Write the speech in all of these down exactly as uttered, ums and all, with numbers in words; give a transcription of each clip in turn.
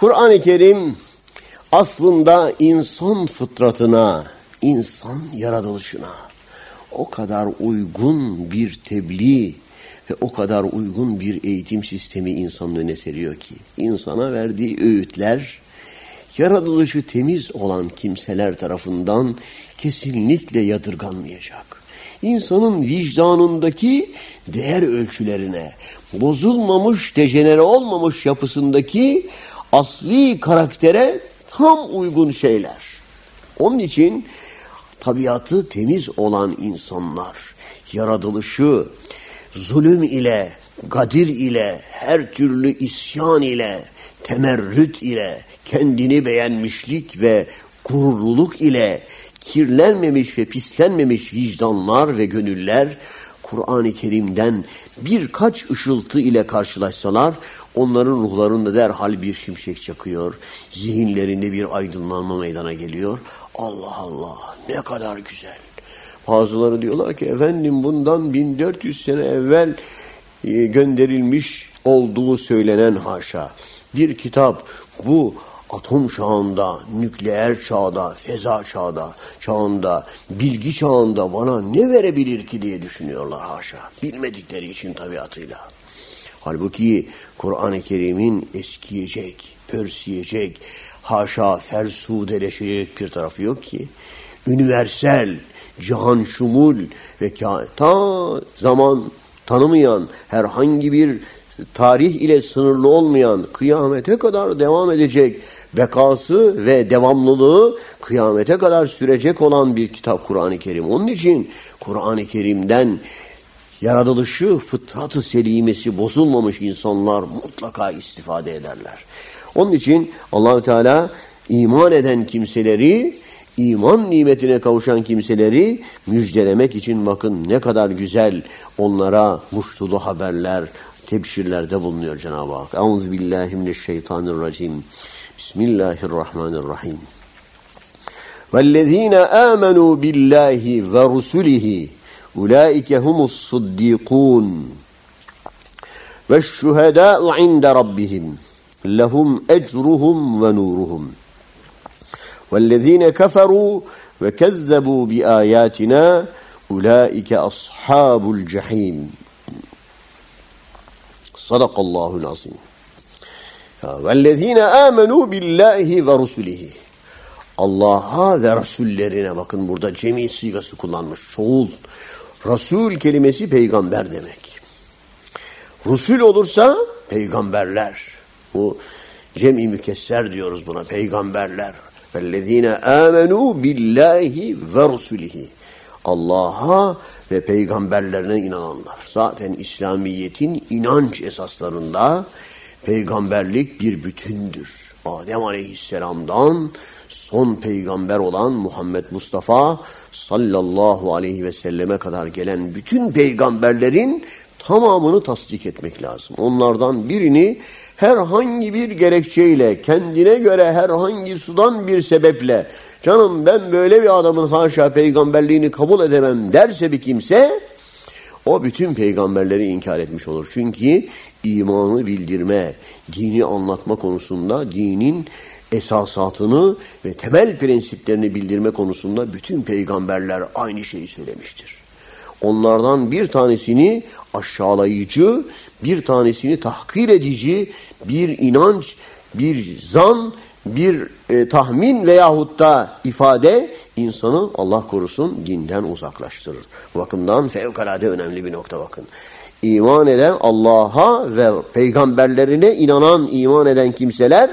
Kur'an-ı Kerim aslında insan fıtratına, insan yaratılışına o kadar uygun bir tebliğ ve o kadar uygun bir eğitim sistemi insanın önüne seriyor ki, insana verdiği öğütler, yaratılışı temiz olan kimseler tarafından kesinlikle yadırganmayacak. İnsanın vicdanındaki değer ölçülerine, bozulmamış, dejenere olmamış yapısındaki asli karaktere tam uygun şeyler. Onun için tabiatı temiz olan insanlar, yaratılışı zulüm ile, gadir ile, her türlü isyan ile, temerrüt ile, kendini beğenmişlik ve gururluluk ile kirlenmemiş ve pislenmemiş vicdanlar ve gönüller Kur'an-ı Kerim'den birkaç ışıltı ile karşılaşsalar onların ruhlarında derhal bir şimşek çakıyor. Zihinlerinde bir aydınlanma meydana geliyor. Allah Allah, ne kadar güzel. Bazıları diyorlar ki efendim bundan bin dört yüz sene evvel gönderilmiş olduğu söylenen haşa bir kitap, bu atom çağında, nükleer çağda, feza çağda, çağında, bilgi çağında bana ne verebilir ki diye düşünüyorlar haşa. Bilmedikleri için tabiatıyla. Halbuki Kur'an-ı Kerim'in eskiyecek, pörsüyecek, haşa fersudeleşecek bir tarafı yok ki. Üniversel, cihan şumul ve ta zaman tanımayan, herhangi bir tarih ile sınırlı olmayan, kıyamete kadar devam edecek, bekası ve devamlılığı kıyamete kadar sürecek olan bir kitap Kur'an-ı Kerim. Onun için Kur'an-ı Kerim'den yaratılışı, fıtrat-ı selimesi bozulmamış insanlar mutlaka istifade ederler. Onun için Allah-u Teala iman eden kimseleri, iman nimetine kavuşan kimseleri müjdelemek için bakın ne kadar güzel onlara muştulu haberler, tebşirlerde bulunuyor Cenab-ı Hak. Euzubillahimineşşeytanirracim. Bismillahirrahmanirrahim. وَالَّذ۪ينَ آمَنُوا بِاللّٰهِ وَرُسُلِهِ اُولَٰئِكَ هُمُ الصُّدِّيقُونَ وَالشُّهَدَاءُ عِنْدَ رَبِّهِمْ لَهُمْ اَجْرُهُمْ وَنُورُهُمْ وَالَّذ۪ينَ كَفَرُوا وَكَذَّبُوا بِآيَاتِنَا اُولَٰئِكَ أَصْحَابُ الْجَح۪يمِ. Sadakallahul azim. وَالَّذ۪ينَ آمَنُوا بِاللّٰهِ وَرُسُلِهِ Allah'a ve Resullerine, bakın burada cemi sigası kullanmış. Çoğul. Resul kelimesi peygamber demek. Rusul olursa peygamberler. Bu cem-i mükesser diyoruz buna. Peygamberler. وَالَّذ۪ينَ آمَنُوا بِاللّٰهِ وَرُسُلِهِ Allah'a ve peygamberlerine inananlar. Zaten İslamiyet'in inanç esaslarında peygamberlik bir bütündür. Adem Aleyhisselam'dan son peygamber olan Muhammed Mustafa sallallahu aleyhi ve selleme kadar gelen bütün peygamberlerin tamamını tasdik etmek lazım. Onlardan birini herhangi bir gerekçeyle, kendine göre herhangi sudan bir sebeple, canım ben böyle bir adamın haşa peygamberliğini kabul edemem derse bir kimse, o bütün peygamberleri inkar etmiş olur. Çünkü imanı bildirme, dini anlatma konusunda dinin esasatını ve temel prensiplerini bildirme konusunda bütün peygamberler aynı şeyi söylemiştir. Onlardan bir tanesini aşağılayıcı, bir tanesini tahkir edici bir inanç, bir zan, bir e, tahmin veyahut da ifade insanı Allah korusun dinden uzaklaştırır. Bu bakımdan fevkalade önemli bir nokta bakın. İman eden, Allah'a ve peygamberlerine inanan, iman eden kimseler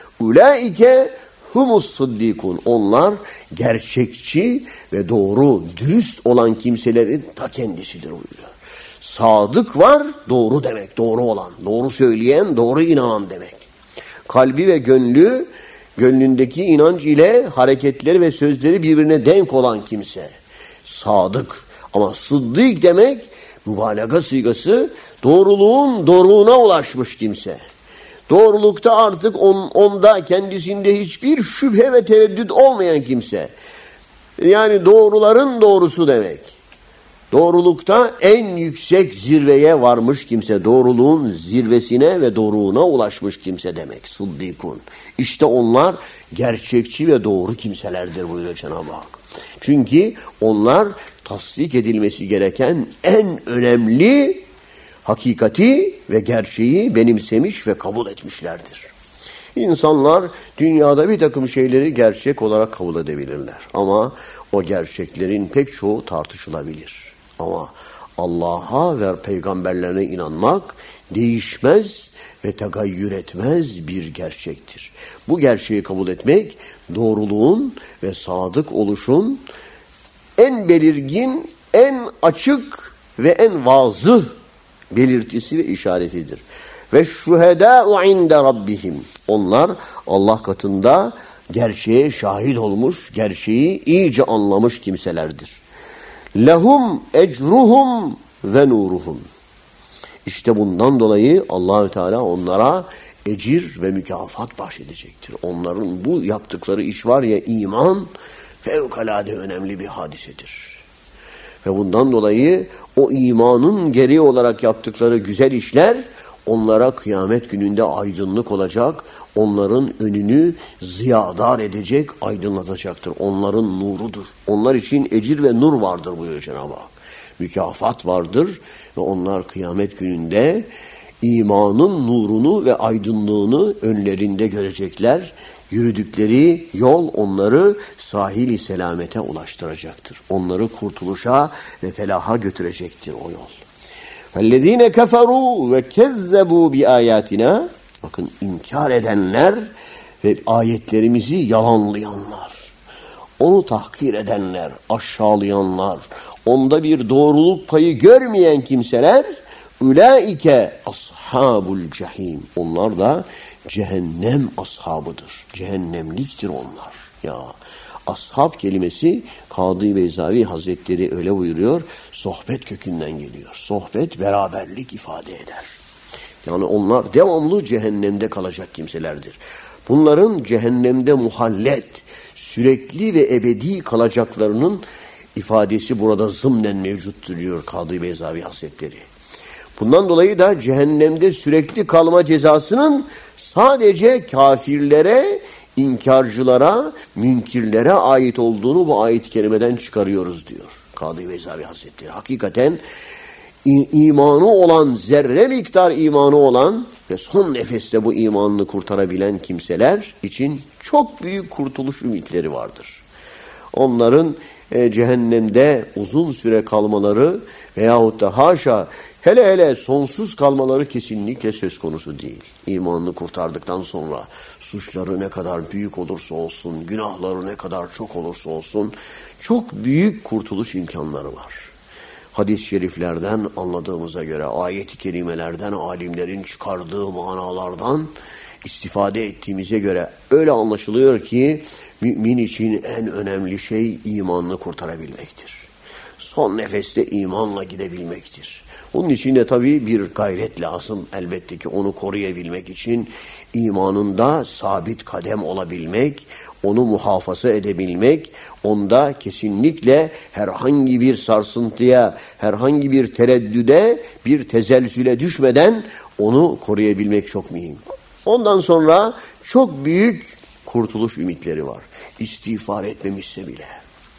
ulaike humus sıddikun. Onlar gerçekçi ve doğru, dürüst olan kimselerin ta kendisidir buyuruyor. Sadık var, doğru demek, doğru olan, doğru söyleyen, doğru inanan demek. Kalbi ve gönlü, gönlündeki inanç ile hareketleri ve sözleri birbirine denk olan kimse. Sadık. Ama sıddık demek mübalağa sigası, doğruluğun doruğuna ulaşmış kimse. Doğrulukta artık on, onda kendisinde hiçbir şüphe ve tereddüt olmayan kimse. Yani doğruların doğrusu demek. Doğrulukta en yüksek zirveye varmış kimse, doğruluğun zirvesine ve doruğuna ulaşmış kimse demek. Sıddikun. İşte onlar gerçekçi ve doğru kimselerdir buyuruyor Cenab-ı Hak. Çünkü onlar tasdik edilmesi gereken en önemli hakikati ve gerçeği benimsemiş ve kabul etmişlerdir. İnsanlar dünyada bir takım şeyleri gerçek olarak kabul edebilirler. Ama o gerçeklerin pek çoğu tartışılabilir. Ama Allah'a ve peygamberlerine inanmak değişmez ve tegayyür etmez bir gerçektir. Bu gerçeği kabul etmek doğruluğun ve sadık oluşun en belirgin, en açık ve en vazıh belirtisi ve işaretidir. Ve şuhedâ'u inde rabbihim. Onlar Allah katında gerçeğe şahit olmuş, gerçeği iyice anlamış kimselerdir. Lehum ecruhum ve nuruhum. İşte bundan dolayı Allahü Teala onlara ecir ve mükafat bahşedecektir. Onların bu yaptıkları iş var ya, iman fevkalade önemli bir hadisedir. Ve bundan dolayı o imanın gereği olarak yaptıkları güzel işler onlara kıyamet gününde aydınlık olacak, onların önünü ziyadar edecek, aydınlatacaktır. Onların nurudur. Onlar için ecir ve nur vardır buyuruyor Cenab-ı Hak. Mükafat vardır ve onlar kıyamet gününde imanın nurunu ve aydınlığını önlerinde görecekler. Yürüdükleri yol onları sahil-i selamete ulaştıracaktır. Onları kurtuluşa ve felaha götürecektir o yol. فَالَّذ۪ينَ كَفَرُوا وَكَذَّبُوا بِآيَاتِنَا. Bakın, inkar edenler ve ayetlerimizi yalanlayanlar, onu tahkir edenler, aşağılayanlar, onda bir doğruluk payı görmeyen kimseler, ulaike ashabul cehim. Onlar da cehennem ashabıdır. Cehennemliktir onlar. Ya, ashab kelimesi Kadı Beyzavi Hazretleri öyle buyuruyor, sohbet kökünden geliyor. Sohbet beraberlik ifade eder. Yani onlar devamlı cehennemde kalacak kimselerdir. Bunların cehennemde muhallet, sürekli ve ebedi kalacaklarının ifadesi burada zımnen mevcuttur diyor Kadı Beyzavi Hazretleri. Bundan dolayı da cehennemde sürekli kalma cezasının sadece kafirlere, inkarcılara, münkirlere ait olduğunu bu ayet-i kerimeden çıkarıyoruz diyor Kadı Beyzavi Hazretleri. Hakikaten imanı olan, zerre miktar imanı olan ve son nefeste bu imanını kurtarabilen kimseler için çok büyük kurtuluş ümitleri vardır. Onların e, cehennemde uzun süre kalmaları veyahut da haşa hele hele sonsuz kalmaları kesinlikle söz konusu değil. İmanını kurtardıktan sonra suçları ne kadar büyük olursa olsun, günahları ne kadar çok olursa olsun çok büyük kurtuluş imkanları var. Hadis-i şeriflerden anladığımıza göre, ayet-i kerimelerden, alimlerin çıkardığı manalardan istifade ettiğimize göre öyle anlaşılıyor ki mümin için en önemli şey imanını kurtarabilmektir. Son nefeste imanla gidebilmektir. Bunun için de tabii bir gayret lazım elbette ki onu koruyabilmek için imanında sabit kadem olabilmek, onu muhafaza edebilmek, onda kesinlikle herhangi bir sarsıntıya, herhangi bir tereddüde, bir tezelzüle düşmeden onu koruyabilmek çok mühim. Ondan sonra çok büyük kurtuluş ümitleri var. İstiğfar etmemişse bile,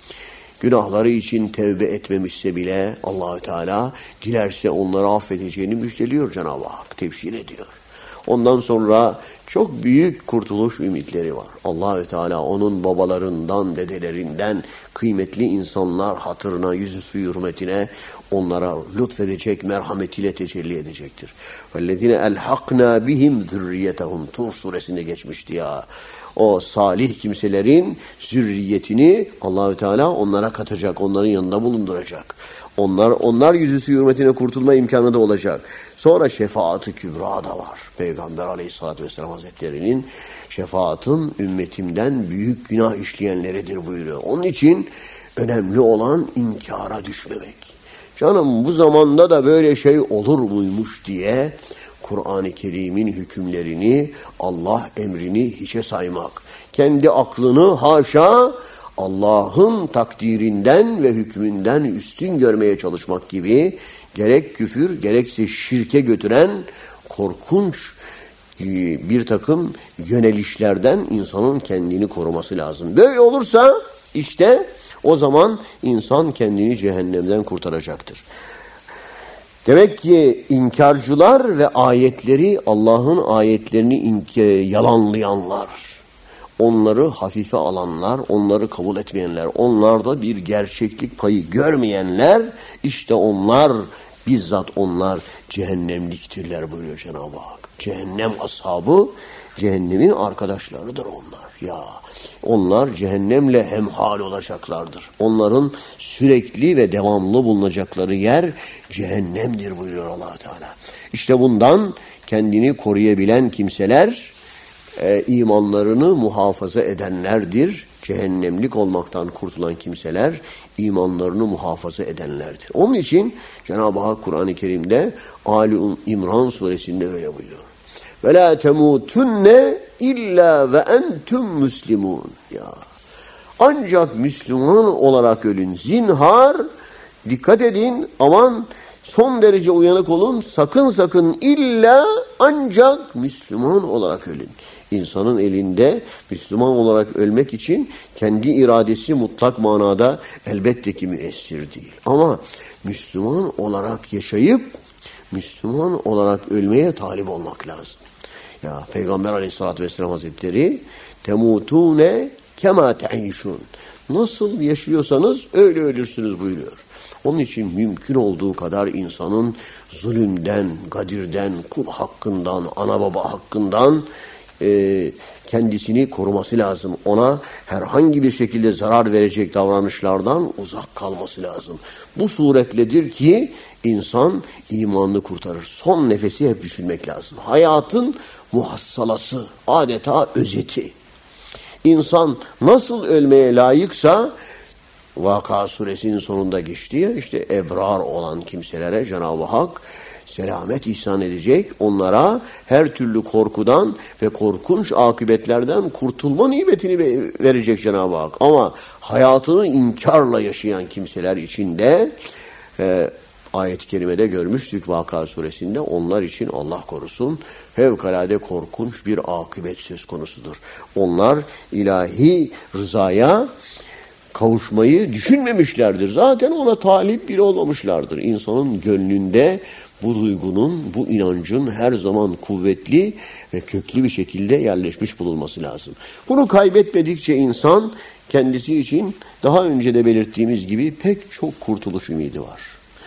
günahları için tevbe etmemişse bile Allahü Teala dilerse onları affedeceğini müjdeliyor Cenab-ı Hak, tebşir ediyor. Ondan sonra çok büyük kurtuluş ümitleri var. Allahü Teala onun babalarından, dedelerinden kıymetli insanlar hatırına, yüzü suyu hürmetine onlara lütfedecek, merhametiyle tecelli edecektir. وَالَّذِينَ اَلْحَقْنَا بِهِمْ ذُرِّيَّتَهُمْ Tur suresinde geçmişti ya. O salih kimselerin zürriyetini Allahü Teala onlara katacak, onların yanında bulunduracak. Onlar onlar yüzüstü hürmetine kurtulma imkanı da olacak. Sonra şefaat-ı kübra da var. Peygamber Aleyhisselatü Vesselam Hazretleri'nin şefaatın ümmetimden büyük günah işleyenleridir buyuruyor. Onun için önemli olan inkara düşmemek. Canım bu zamanda da böyle şey olur muymuş diye Kur'an-ı Kerim'in hükümlerini, Allah emrini hiçe saymak. Kendi aklını haşa Allah'ın takdirinden ve hükmünden üstün görmeye çalışmak gibi gerek küfür gerekse şirke götüren korkunç bir takım yönelişlerden insanın kendini koruması lazım. Böyle olursa işte o zaman insan kendini cehennemden kurtaracaktır. Demek ki inkarcılar ve ayetleri, Allah'ın ayetlerini yalanlayanlar, onları hafife alanlar, onları kabul etmeyenler, onlarda bir gerçeklik payı görmeyenler, işte onlar, bizzat onlar cehennemliktirler buyuruyor Cenab-ı Hak. Cehennem ashabı, cehennemin arkadaşlarıdır onlar. Ya onlar cehennemle hemhal olacaklardır. Onların sürekli ve devamlı bulunacakları yer cehennemdir buyuruyor Allah Teala. İşte bundan kendini koruyabilen kimseler e, imanlarını muhafaza edenlerdir. Cehennemlik olmaktan kurtulan kimseler imanlarını muhafaza edenlerdir. Onun için Cenab-ı Hak Kur'an-ı Kerim'de Ali İmran suresinde öyle buyuruyor. Ve la temutunne illa ve entum muslimun. Ya ancak Müslüman olarak ölün. Zinhar dikkat edin, aman son derece uyanık olun. Sakın sakın illa ancak Müslüman olarak ölün. İnsanın elinde Müslüman olarak ölmek için kendi iradesi mutlak manada elbette ki müessir değil. Ama Müslüman olarak yaşayıp Müslüman olarak ölmeye talip olmak lazım. Ya Peygamber Aleyhisselatü Vesselam Hazretleri temutune kema te'işun. Nasıl yaşıyorsanız öyle ölürsünüz buyuruyor. Onun için mümkün olduğu kadar insanın zulümden, gadirden, kul hakkından, ana baba hakkından e, kendisini koruması lazım. Ona herhangi bir şekilde zarar verecek davranışlardan uzak kalması lazım. Bu suretledir ki insan imanını kurtarır. Son nefesi hep düşünmek lazım. Hayatın muhassalası, adeta özeti. İnsan nasıl ölmeye layıksa, Vaka suresinin sonunda geçtiği işte ebrar olan kimselere Cenab-ı Hak selamet ihsan edecek. Onlara her türlü korkudan ve korkunç akıbetlerden kurtulma nimetini verecek Cenab-ı Hak. Ama hayatını inkarla yaşayan kimseler için de e, ayet-i kerimede görmüştük Vaka suresinde, onlar için Allah korusun fevkalade korkunç bir akıbet söz konusudur. Onlar ilahi rızaya kavuşmayı düşünmemişlerdir. Zaten ona talip bile olmamışlardır. İnsanın gönlünde bu duygunun, bu inancın her zaman kuvvetli ve köklü bir şekilde yerleşmiş bulunması lazım. Bunu kaybetmedikçe insan kendisi için daha önce de belirttiğimiz gibi pek çok kurtuluş ümidi var.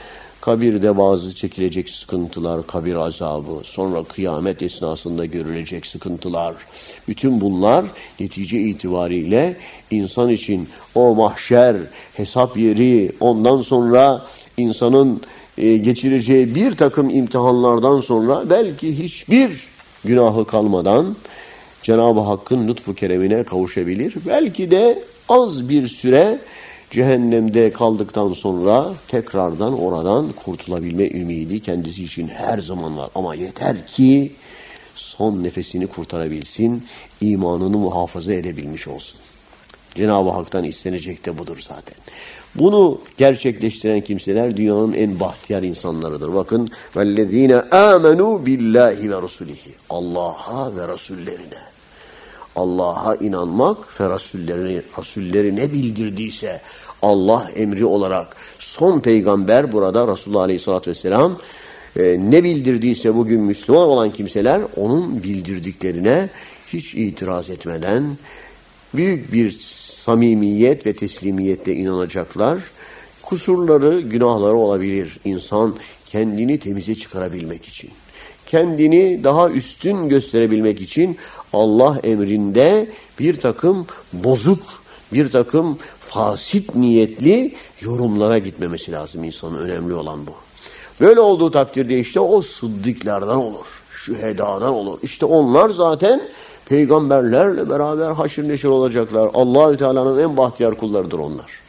Kabirde bazı çekilecek sıkıntılar, kabir azabı, sonra kıyamet esnasında görülecek sıkıntılar, bütün bunlar netice itibariyle insan için o mahşer, hesap yeri, ondan sonra insanın e, geçireceği bir takım imtihanlardan sonra belki hiçbir günahı kalmadan Cenab-ı Hakk'ın lütfu keremine kavuşabilir. Belki de az bir süre cehennemde kaldıktan sonra tekrardan oradan kurtulabilme ümidi kendisi için her zaman var. Ama yeter ki son nefesini kurtarabilsin, imanını muhafaza edebilmiş olsun. Cenab-ı Hak'tan istenecek de budur zaten. Bunu gerçekleştiren kimseler dünyanın en bahtiyar insanlarıdır. Bakın وَالَّذ۪ينَ آمَنُوا بِاللّٰهِ وَرَسُولِهِ Allah'a ve Resullerine. Allah'a inanmak ve Resullerini, Resulleri ne bildirdiyse Allah emri olarak son peygamber burada Resulullah Aleyhisselatü Vesselam e, ne bildirdiyse bugün Müslüman olan kimseler onun bildirdiklerine hiç itiraz etmeden büyük bir samimiyet ve teslimiyetle inanacaklar. Kusurları, günahları olabilir. İnsan kendini temize çıkarabilmek için, kendini daha üstün gösterebilmek için Allah emrinde bir takım bozuk, bir takım fasit niyetli yorumlara gitmemesi lazım insanın. Önemli olan bu. Böyle olduğu takdirde işte o sıddıklardan olur, şühedadan olur. İşte onlar zaten peygamberlerle beraber haşır neşir olacaklar. Allahü Teala'nın en bahtiyar kullarıdır onlar.